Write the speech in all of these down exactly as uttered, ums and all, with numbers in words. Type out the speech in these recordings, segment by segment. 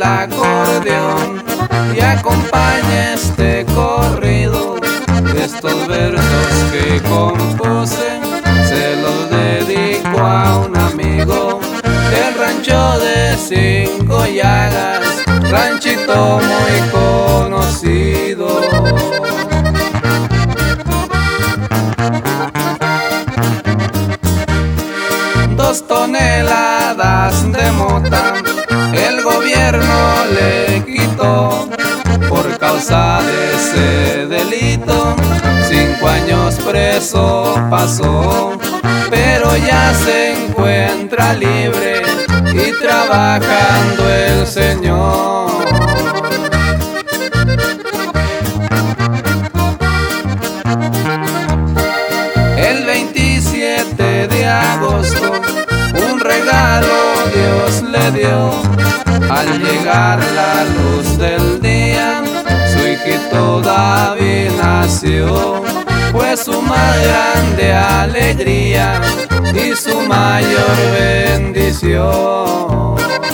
acordeón y acompaña este corrido. Estos versos que compuse se los dedico a un amigo del rancho de Cinco Llagas, ranchito muy conocido. Dos toneladas de mota el gobierno le quitó por causa de ese delito. Cinco años preso pasó, pero ya se encuentra libre y trabajando el señor. El veintisiete de agosto un regalo Dios le dio. Al llegar la luz del día, su hijito David nació. Fue su más grande alegría y su mayor bendición.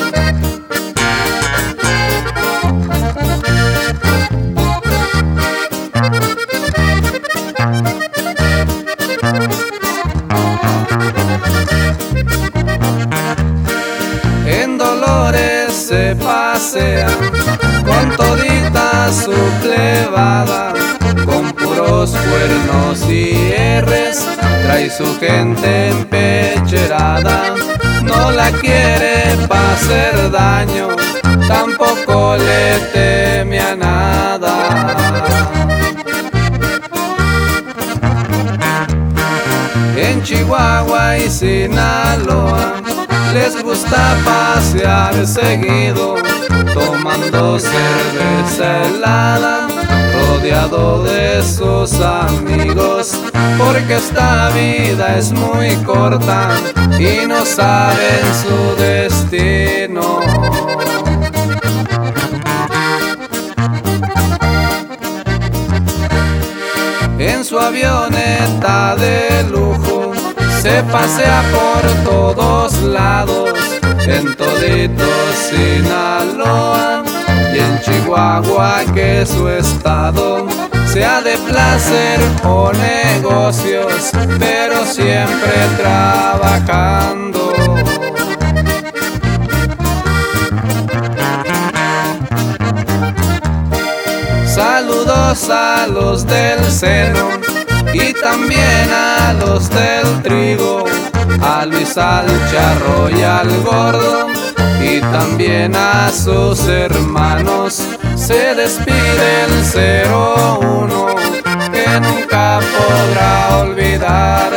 En Dolores se pasea con todita su plebada, con puros cuernos y herres trae su gente empecherada. No la quiere pa' hacer daño, tampoco le teme a nada. En Chihuahua y Sinaloa les gusta pasear seguido, tomando cerveza helada, rodeado de sus amigos, porque esta vida es muy corta y no saben su destino. En su avioneta de lujo se pasea por todos lados, en todito Sinaloa y en Chihuahua, que es su estado. Sea de placer o negocios, pero siempre trabajando. Saludos a los del seno y también a los del trigo, a Luis, al Charro y al Gordo, y también a sus hermanos. Se despide el cero uno, que nunca podrá olvidar